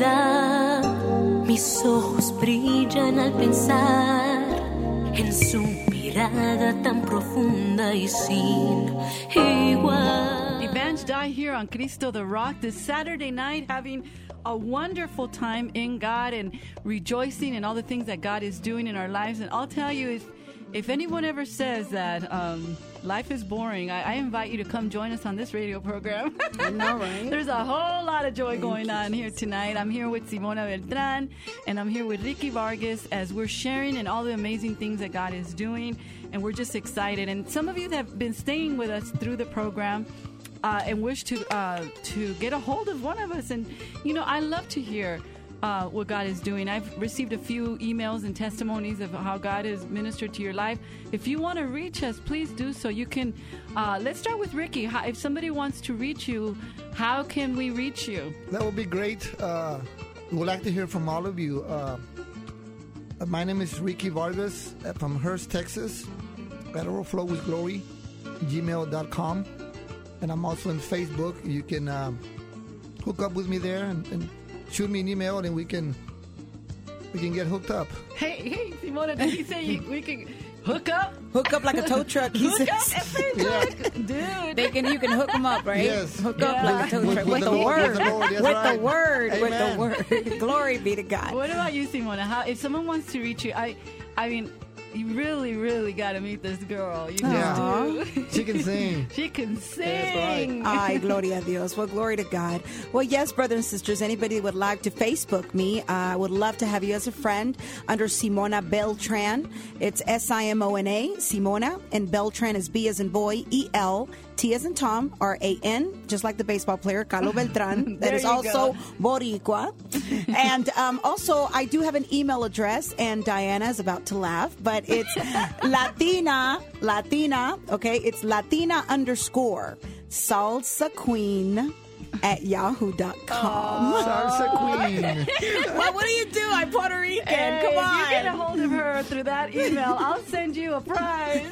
verdad. Mis ojos brillan al pensar en su mirada tan profunda y sin igual. Evange Die here on Cristo the Rock this Saturday night, having a wonderful time in God and rejoicing in all the things that God is doing in our lives. And I'll tell you, if anyone ever says that life is boring, I invite you to come join us on this radio program. I know, right? There's a whole lot of joy going on here tonight. I'm here with Simona Beltran, and I'm here with Ricky Vargas as we're sharing in all the amazing things that God is doing, and we're just excited. And some of you have been staying with us through the program and wish to get a hold of one of us. And, you know, I love to hear what God is doing. I've received a few emails and testimonies of how God has ministered to your life. If you want to reach us, please do so. You can, let's start with Ricky. If somebody wants to reach you, how can we reach you? That would be great. We'd like to hear from all of you. My name is Ricky Vargas from Hearst, Texas, at Overflow with Glory, gmail.com. And I'm also on Facebook. You can hook up with me there and shoot me an email, and we can get hooked up. Hey, Simona, did he say we can hook up? Hook up like a tow truck. He Hook says. up at Facebook, dude. You can hook them up, right? Yes. Hook up like a tow truck with the Lord, word. With the Amen. word. Glory be to God. What about you, Simona? If someone wants to reach you, I mean, you really, really got to meet this girl. You just do. She can sing. She can That's sing. right. Ay, gloria a Dios. Well, glory to God. Well, yes, brothers and sisters, anybody would like to Facebook me, I would love to have you as a friend under Simona Beltran. It's Simona, Simona, and Beltran is B as in boy, E-L, T as in Tom, R-A-N, just like the baseball player, Carlo Beltran. That is also Boricua. And also, I do have an email address, and Diana is about to laugh, but it's Latina, okay? It's Latina _ Salsa Queen at yahoo.com. Salsa Queen. Well, what do you do? I'm Puerto Rican. Hey, Come on. If you get a hold of her through that email, I'll send you a prize.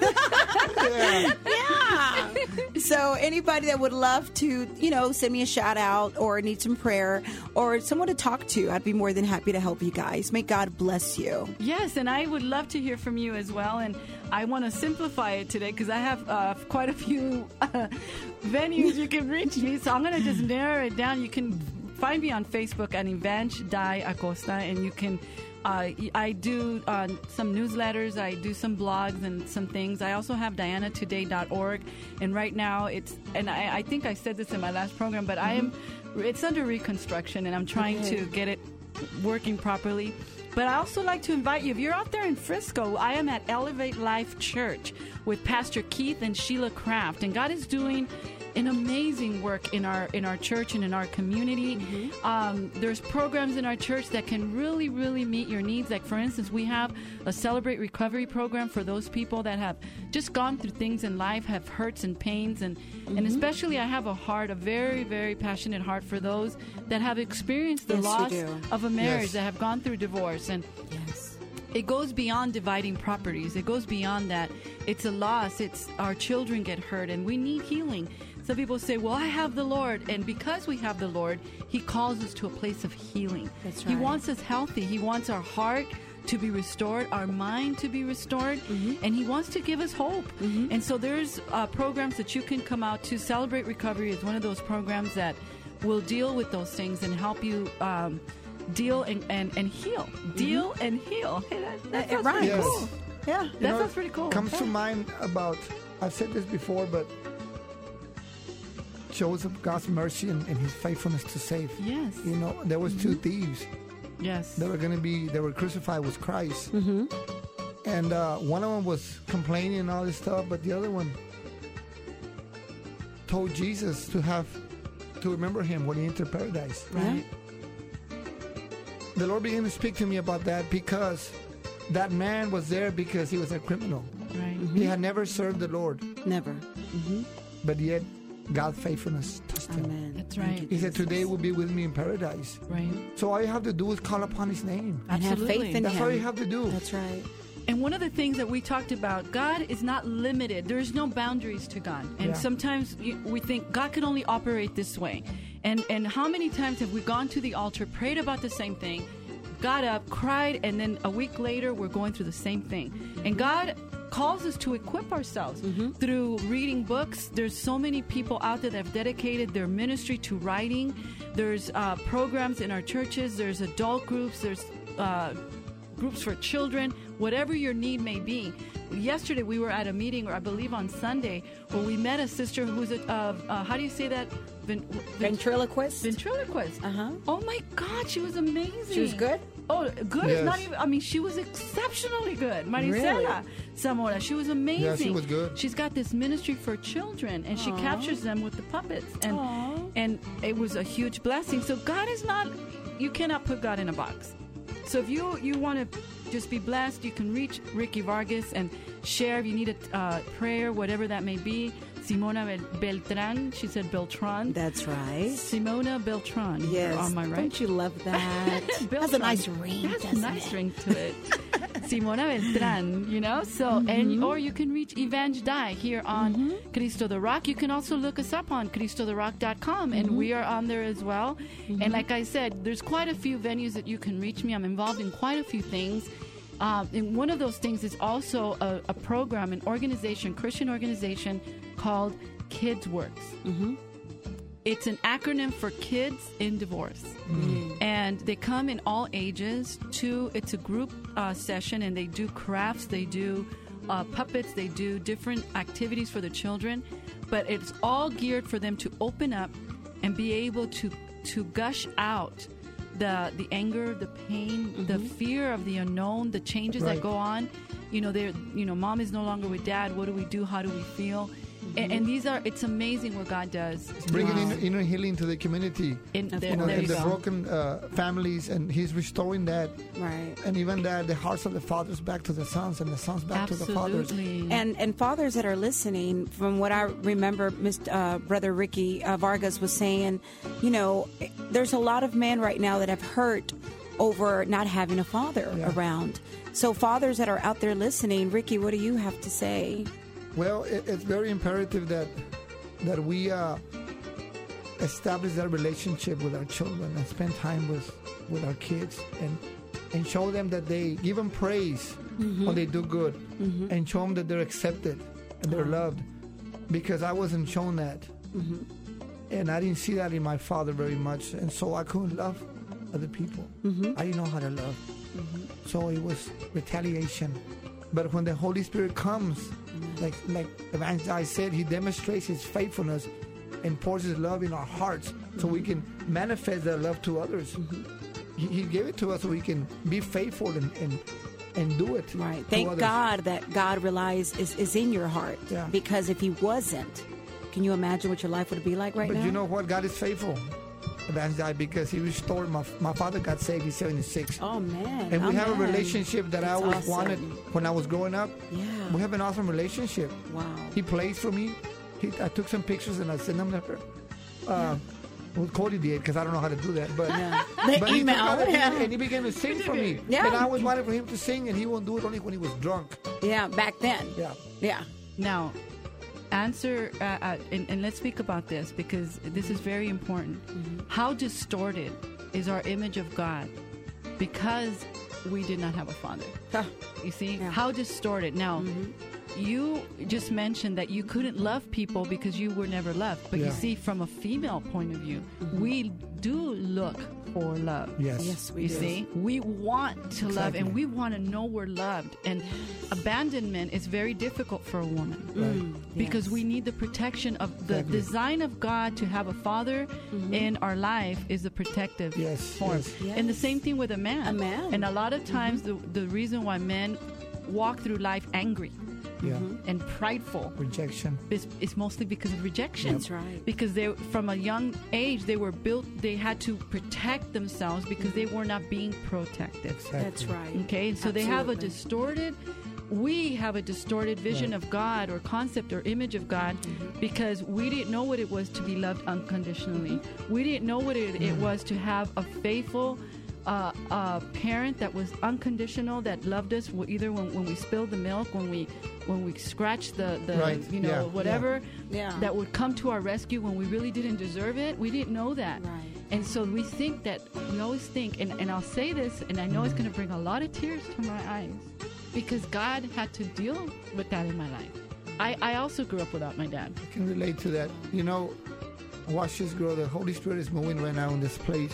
Yeah. So anybody that would love to, send me a shout out or need some prayer or someone to talk to, I'd be more than happy to help you guys. May God bless you. Yes, and I would love to hear from you as well. And I want to simplify it today because I have quite a few venues you can reach me. So I'm going to just narrow it down. You can find me on Facebook at Evange Die Acosta, and you can I do some newsletters, I do some blogs and some things. I also have dianatoday.org, and right now I think I said this in my last program, but it's under reconstruction, and I'm trying to get it working properly. But I also like to invite you, if you're out there in Frisco, I am at Elevate Life Church with Pastor Keith and Sheila Kraft, and God is doing an amazing work in our church and in our community. There's programs in our church that can really, really meet your needs. Like, for instance, we have a Celebrate Recovery program for those people that have just gone through things in life, have hurts and pains, and especially I have a very, very passionate heart for those that have experienced the loss of a marriage, that have gone through divorce. And it goes beyond dividing properties. It goes beyond that. It's a loss. It's our children get hurt, and we need healing. Some people say, well, I have the Lord. And because we have the Lord, He calls us to a place of healing. That's right. He wants us healthy. He wants our heart to be restored, our mind to be restored, and He wants to give us hope. And so there's programs that you can come out to. Celebrate Recovery is one of those programs that will deal with those things and help you deal and heal. Deal and heal. Hey, that sounds pretty cool. Yeah. That sounds pretty cool. Comes to mind about, I've said this before, but shows of God's mercy and His faithfulness to save. Yes. There was two thieves. Yes. They were crucified with Christ. And one of them was complaining and all this stuff, but the other one told Jesus to remember him when he entered paradise. Right. The Lord began to speak to me about that because that man was there because he was a criminal. Right. He had never served the Lord. Never. But yet God's faithfulness touched him. Amen. That's right. He said, today will be with me in paradise. Right. So all you have to do is call upon His name. And have Absolutely. faith in That's Him. all you have to do. That's right. And one of the things that we talked about, God is not limited. There's no boundaries to God. And sometimes we think God can only operate this way. And how many times have we gone to the altar, prayed about the same thing, got up, cried, and then a week later we're going through the same thing. And God calls us to equip ourselves through reading books. There's so many people out there that have dedicated their ministry to writing. There's programs in our churches. There's adult groups. There's groups for children, whatever your need may be. Yesterday we were at a meeting, or I believe on Sunday, where we met a sister who's how do you say that? Ventriloquist? Ventriloquist. Oh my God, she was amazing. She was good? Oh, good is not even, I mean, she was exceptionally good. Maricela Zamora, she was amazing. Yeah, she was good. She's got this ministry for children, and she captures them with the puppets. And it was a huge blessing. So God is not, you cannot put God in a box. So if you want to just be blessed, you can reach Ricky Vargas and share if you need a prayer, whatever that may be. Simona Beltran, she said Beltran. That's right. Simona Beltran. Yes. On my right. Don't you love that? Has a nice ring. It has a nice ring to it. Simona Beltran, you know. So or you can reach Evange Dai here on Cristo the Rock. You can also look us up on CristoTheRock.com, and we are on there as well. And like I said, there's quite a few venues that you can reach me. I'm involved in quite a few things. And one of those things is also a program, an organization, Christian organization called Kids Works. It's an acronym for Kids in Divorce. And they come in all ages. It's a group session, and they do crafts, they do puppets, they do different activities for the children. But it's all geared for them to open up and be able to gush out the anger, the pain, the fear of the unknown, the changes that go on. Mom is no longer with dad. What do we do? How do we feel? And it's amazing what God does. Bringing inner healing to the community. The broken families, and He's restoring that. Right. And even that, the hearts of the fathers back to the sons, and the sons back to the fathers. And fathers that are listening, from what I remember, Brother Ricky Vargas was saying, there's a lot of men right now that have hurt over not having a father around. So fathers that are out there listening, Ricky, what do you have to say? Well, it's very imperative that we establish that relationship with our children and spend time with our kids and show them that they give them praise when they do good, and show them that they're accepted and they're loved, because I wasn't shown that, and I didn't see that in my father very much, and so I couldn't love other people. I didn't know how to love, so it was retaliation. But when the Holy Spirit comes, like Evangelist said, He demonstrates His faithfulness and pours His love in our hearts so we can manifest that love to others. He gave it to us so we can be faithful and do it. Right. Thank God that God relies is in your heart. Yeah. Because if He wasn't, can you imagine what your life would be like right now? But you know what? God is faithful. Because He restored my father got saved. He's 76. Oh man! And we have a relationship that I always wanted when I was growing up. Yeah, we have an awesome relationship. Wow! He plays for me. I took some pictures and I sent them to her. Well, Cody did, because I don't know how to do that. But, the email. And he began to sing for me. Yeah. And I always wanted for him to sing, and he won't do it only when he was drunk. Yeah, back then. Yeah. Now, answer, and let's speak about this, because this is very important. How distorted is our image of God because we did not have a father? You see? How distorted. Now, you just mentioned that you couldn't love people because you were never loved. But you see, from a female point of view, we do look for love. Yes, we do. See, we want to love, and we want to know we're loved. And abandonment is very difficult for a woman because we need the protection of the design of God to have a father in our life is a protective form. And the same thing with a man. And a lot of times the reason why men walk through life angry and prideful, rejection, is mostly because of rejection. That's right. Because they, from a young age, they were built. They had to protect themselves because they were not being protected. That's right. Okay, so they have a distorted. We have a distorted vision of God, or concept or image of God, because we didn't know what it was to be loved unconditionally. We didn't know what it was to have a faithful a parent that was unconditional, that loved us either when we spilled the milk, when we scratched the Right. you know, Yeah. whatever, Yeah. that would come to our rescue when we really didn't deserve it. We didn't know that. Right. And so we always think, and I'll say this, and I know it's going to bring a lot of tears to my eyes, because God had to deal with that in my life. I also grew up without my dad. I can relate to that. You know, watch this grow. The Holy Spirit is moving right now in this place.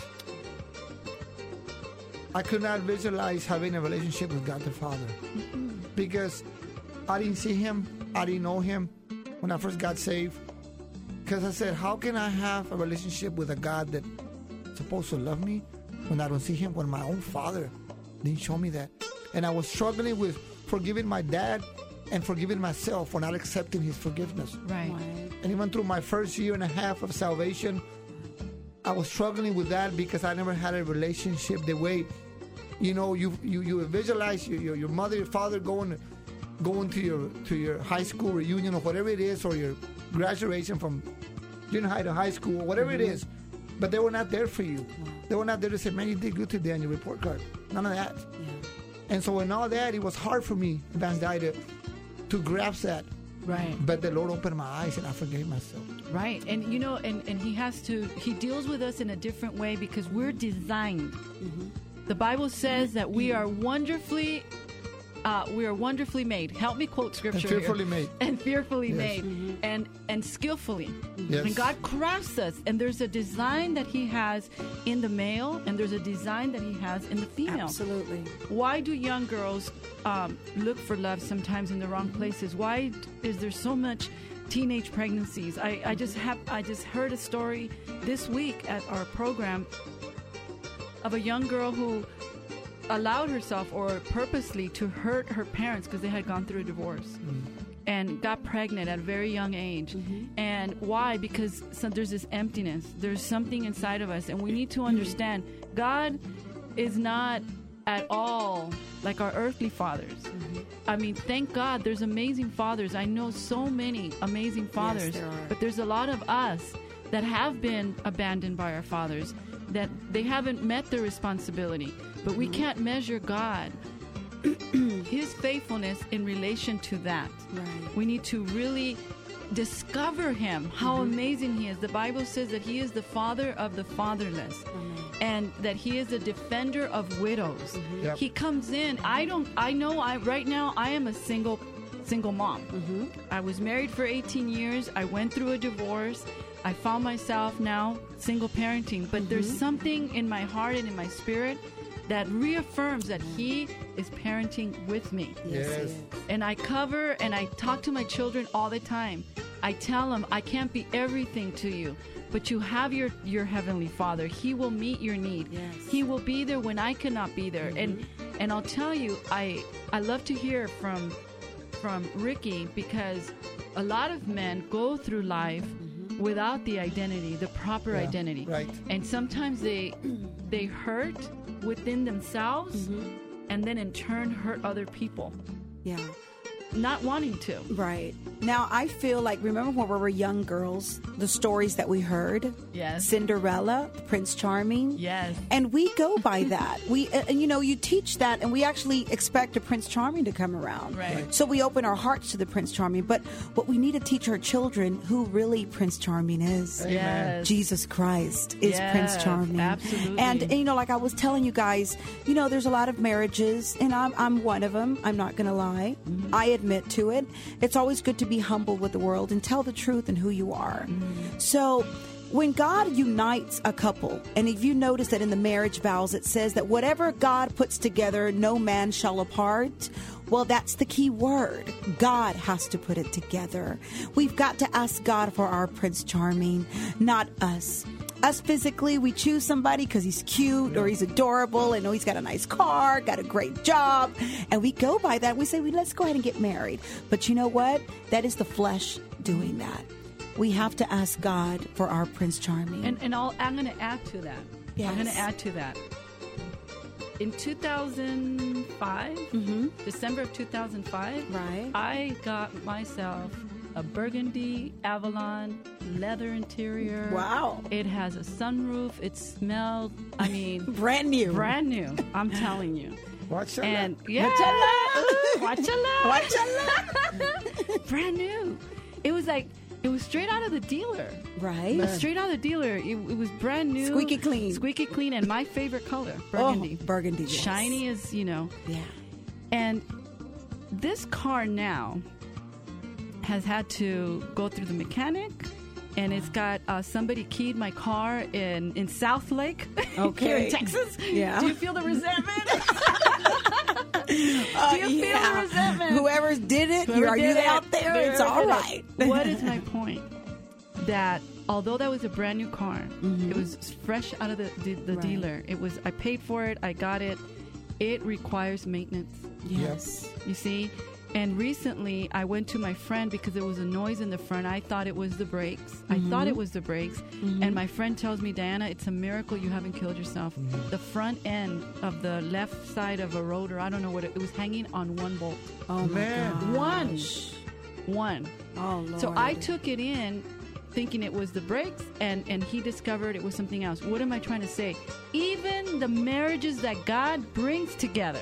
I could not visualize having a relationship with God the Father because I didn't see Him. I didn't know Him when I first got saved. Because I said, how can I have a relationship with a God that's supposed to love me when I don't see Him, when my own father didn't show me that? And I was struggling with forgiving my dad and forgiving myself for not accepting His forgiveness. Right. And even through my first year and a half of salvation, I was struggling with that because I never had a relationship the way, you know, you visualize your mother, your father going to your high school reunion or whatever it is, or your graduation from junior high to high school, whatever it is. But they were not there for you. They were not there to say, man, you did good today on your report card. None of that. And so in all that, it was hard for me, Vance Dye, to grasp that. Right. But the Lord opened my eyes and I forgave myself. Right. And you know, and he deals with us in a different way because we're designed. The Bible says that we are wonderfully made. Help me quote scripture. And fearfully here. made. And fearfully Yes. made. And skillfully. Yes. And God crafts us. And there's a design that He has in the male, and there's a design that He has in the female. Absolutely. Why do young girls look for love sometimes in the wrong places? Why is there so much teenage pregnancies? I just heard a story this week at our program of a young girl who allowed herself, or purposely, to hurt her parents because they had gone through a divorce and got pregnant at a very young age. And why? Because there's this emptiness. There's something inside of us, and we need to understand God is not at all like our earthly fathers. I mean, thank God there's amazing fathers. I know so many amazing fathers, there are. but there's a lot of us that have been abandoned by our fathers, that they haven't met their responsibility. But we can't measure God, His faithfulness in relation to that. Right. We need to really discover Him, how amazing He is. The Bible says that He is the father of the fatherless, and that He is a defender of widows. Yep. He comes in. Right now I am a single mom. I was married for 18 years. I went through a divorce. I found myself now single parenting, but there's something in my heart and in my spirit that reaffirms that He is parenting with me. Yes. And I cover and I talk to my children all the time. I tell them, I can't be everything to you, but you have your Heavenly Father. He will meet your need. Yes. He will be there when I cannot be there. And I'll tell you, I love to hear from Ricky, because a lot of men go through life without the identity, the proper identity. Right. And sometimes they hurt within themselves, and then in turn hurt other people, Yeah. not wanting to. Right. Now, I feel like, remember when we were young girls, the stories that we heard? Yes. Cinderella, Prince Charming. Yes. And we go by that. We, you teach that, and we actually expect a Prince Charming to come around. Right. So we open our hearts to the Prince Charming. But what we need to teach our children who really Prince Charming is. Yes. Jesus Christ is Yes, Prince Charming. absolutely. And like I was telling you guys, there's a lot of marriages, and I'm one of them. I'm not going to lie. I admit to it. It's always good to be humble with the world and tell the truth and who you are. So when God unites a couple, and if you notice that in the marriage vows, it says that whatever God puts together, no man shall apart. Well, that's the key word. God has to put it together. We've got to ask God for our Prince Charming, not us. Us physically, we choose somebody because he's cute or he's adorable and he's got a nice car, got a great job. And we go by that. We say, let's go ahead and get married. But you know what? That is the flesh doing that. We have to ask God for our Prince Charming. And I'm going to add to that. Yes. I'm going to add to that. In 2005, December of 2005, Right. I got myself a burgundy Avalon leather interior. Wow. It has a sunroof. It smelled, I mean, Brand new. brand new. I'm telling you. Watch out. And yeah, watch brand new. It was like, it was straight out of the dealer. Right. Straight out of the dealer. It was brand new. Squeaky clean. Squeaky clean. And my favorite color, burgundy. Oh, burgundy. Yes. Shiny as, Yeah. And this car now has had to go through the mechanic, and it's got somebody keyed my car in South Lake here in Texas. Yeah. Do you feel the resentment? Do you feel the resentment? Whoever did it, Whoever are did you it, out there? It's whoever all did right. it. What is my point? That although that was a brand new car, it was fresh out of the Right. dealer. It was, I paid for it, I got it. It requires maintenance. Yes. You see? And recently, I went to my friend because there was a noise in the front. I thought it was the brakes. And my friend tells me, Diana, it's a miracle you haven't killed yourself. The front end of the left side of a rotor, I don't know what it was hanging on one bolt. Oh, man. One. Oh, Lord. So I took it in thinking it was the brakes, and he discovered it was something else. What am I trying to say? Even the marriages that God brings together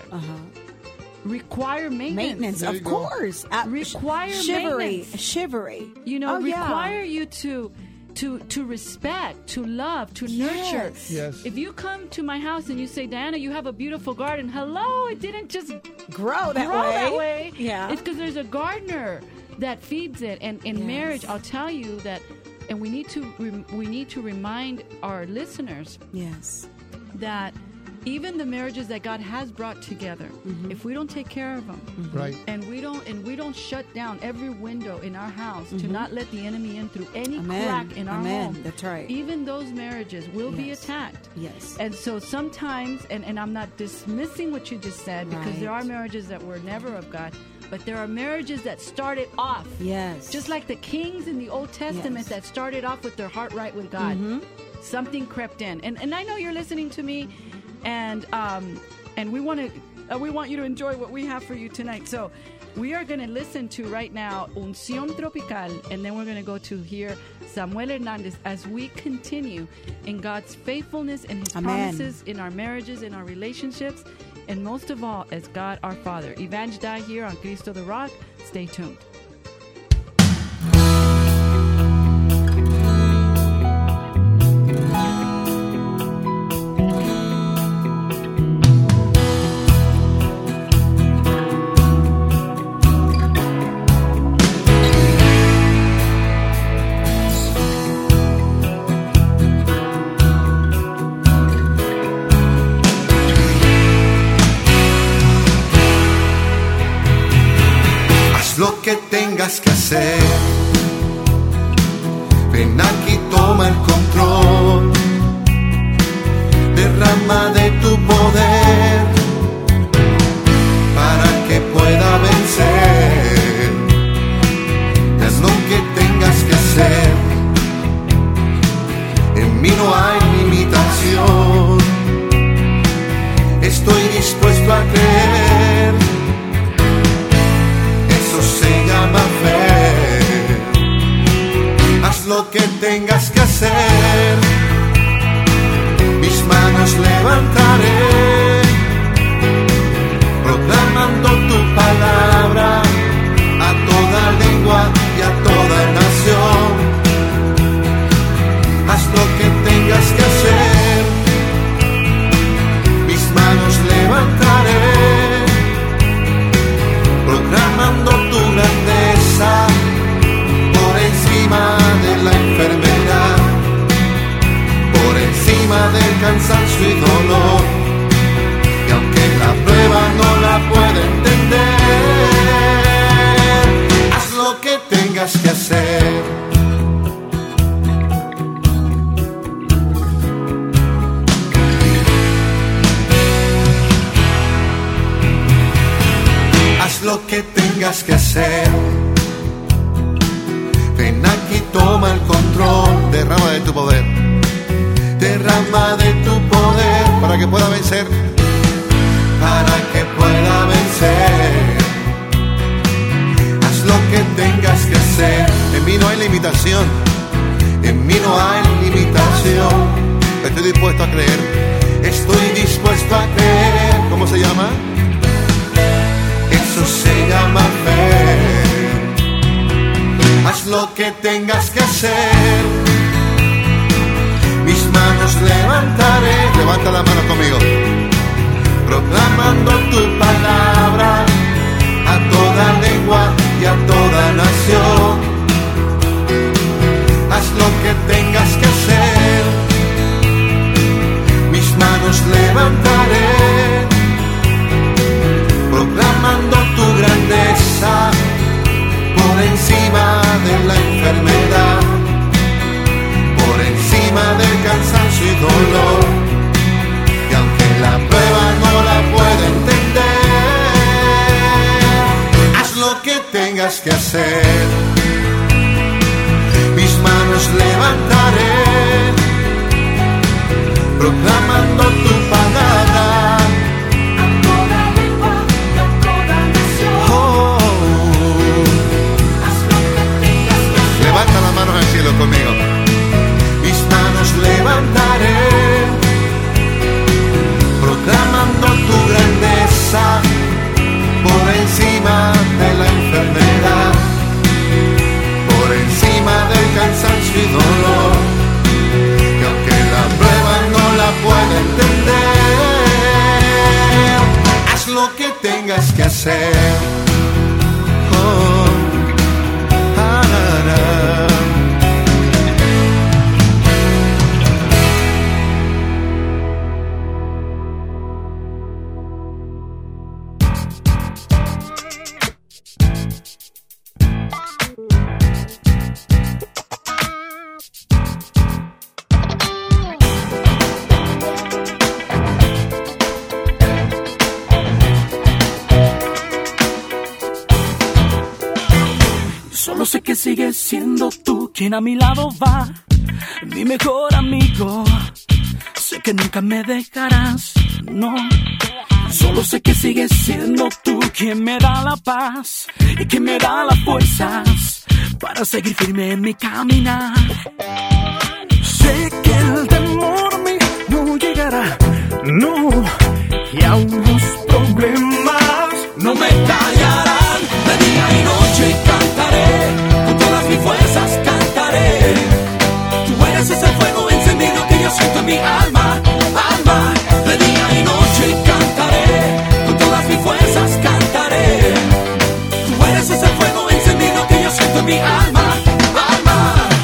require maintenance. Of course. Require Chivalry. Require you to respect, to love, to nurture. Yes. If you come to my house and you say, Diana, you have a beautiful garden. Hello, it didn't just grow that way. Yeah. It's because there's a gardener that feeds it. And in marriage, I'll tell you that, and we need to remind our listeners that even the marriages that God has brought together, if we don't take care of them, Right. and we don't shut down every window in our house to not let the enemy in through any crack in our home, That's right. even those marriages will be attacked. Yes. And so sometimes, and I'm not dismissing what you just said, because Right. there are marriages that were never of God, but there are marriages that started off. Yes. Just like the kings in the Old Testament that started off with their heart right with God. Something crept in. And I know you're listening to me, and we want you to enjoy what we have for you tonight. So we are going to listen to right now Unción Tropical, and then we're going to go to hear Samuel Hernandez as we continue in God's faithfulness and His promises in our marriages, in our relationships, and most of all, as God our Father. Evange Dai here on Cristo the Rock. Stay tuned. Lo que tengas que hacer, ven aquí, toma el control, derrama de tu poder para que pueda vencer. Haz lo que tengas que hacer, en mí no hay limitación, estoy dispuesto a creer. Se llama fe. Haz lo que tengas que hacer, mis manos levantaré, proclamando tu palabra a toda lengua y a toda nación. Haz lo que tengas que hacer, mis manos levantaré, proclamando tu grandeza por encima de la enfermedad, por encima del cansancio y dolor. Y aunque la prueba no la pueda entender, haz lo que tengas que hacer. Haz lo que tengas que hacer, ven aquí, toma el control, derrama de tu poder, derrama de tu poder para que pueda vencer, para que pueda vencer. Haz lo que tengas que hacer, llama? Eso se llama fe. Haz lo que tengas que hacer. Mis manos levantaré. Levanta la mano conmigo. Proclamando tu palabra a toda lengua y a toda nación. Haz lo que tengas que hacer. Mis manos levantaré, proclamando tu grandeza por encima de la enfermedad, por encima del cansancio y dolor. Y aunque la prueba no la pueda entender, haz lo que tengas que hacer. Mis manos levantaré, proclamando tu palabra a toda lengua y a toda nación. Haz lo que tengas que hacer. Levanta las manos al cielo conmigo. Mis manos levantaré, proclamando tu grandeza por encima de la enfermedad, por encima del cansancio y dolor. Y aunque la prueba no la pueda entender, haz lo que tengas que hacer. Solo sé que sigues siendo tú quien a mi lado va, mi mejor amigo. Sé que nunca me dejarás, no. Solo sé que sigues siendo tú quien me da la paz y quien me da las fuerzas para seguir firme en mi caminar. Sé que el temor a mí no llegará, no. Y aún los problemas no me callarán. De día y noche cantaré, con todas mis fuerzas cantaré. Tú eres ese fuego encendido que yo siento en mi alma, alma. De día y noche cantaré, con todas mis fuerzas cantaré. Tú eres ese fuego encendido que yo siento en mi alma, alma.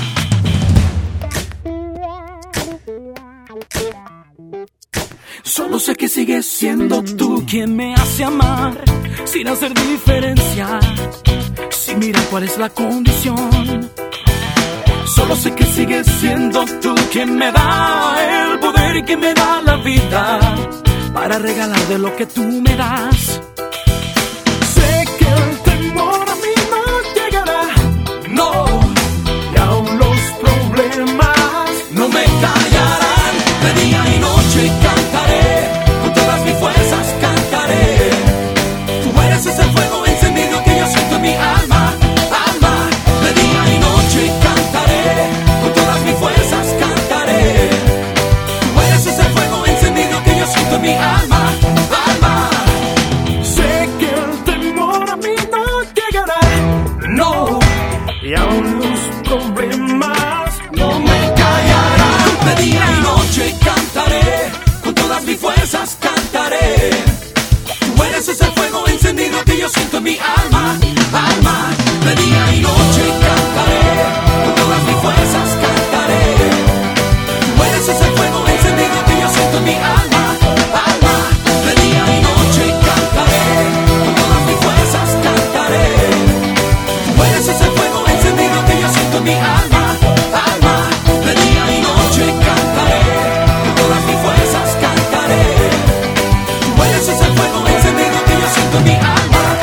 Solo sé que sigues siendo tú quien me hace amar sin hacer diferencia, sin mirar cuál es la condición. Solo sé que sigues siendo tú quien me da el poder y quien me da la vida para regalar de lo que tú me das. Sé que el temor a mí no llegará, no. Y aún los problemas no me callarán. De día y noche cantaré, con todas mis fuerzas cantaré. Tú eres ese fuego encendido que yo siento en mi alma, alma. De día y noche cantaré, con todas mis fuerzas cantaré. Tú eres ese fuego encendido que yo siento en mi alma, alma. Sé que el temor a mí no llegará, no. Y aún los problemas no me callarán. De día y noche cantaré, con todas mis fuerzas cantaré. Tú eres ese fuego encendido que yo siento en mi alma, alma. De día y noche cantaré, con todas mis fuerzas cantaré. Tú eres ese fuego encendido que yo siento en mi alma, alma. De día y noche cantaré, con todas mis fuerzas cantaré. Tú eres ese fuego encendido que yo siento en mi alma, alma. De día y noche cantaré, con todas mis fuerzas cantaré. Tú eres ese fuego encendido que yo siento en mi alma, alma.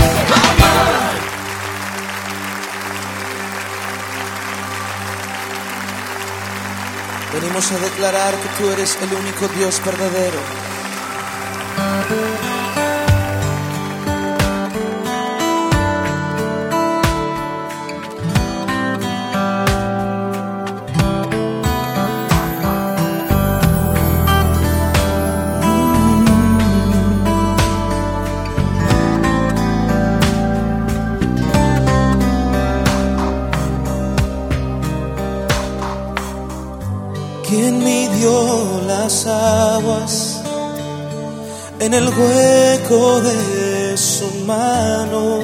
Venimos a declarar que tú eres el único Dios verdadero. aguas en el hueco de su mano,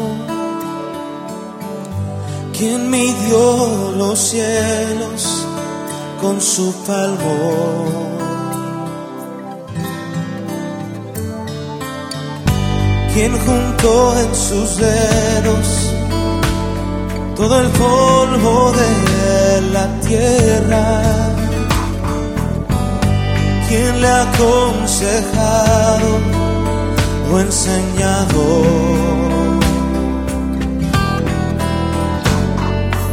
quien midió los cielos con su palmo, quien juntó en sus dedos todo el polvo de la tierra, quien le ha aconsejado o enseñado.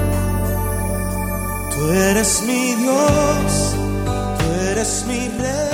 Tú eres mi Dios, tú eres mi Rey.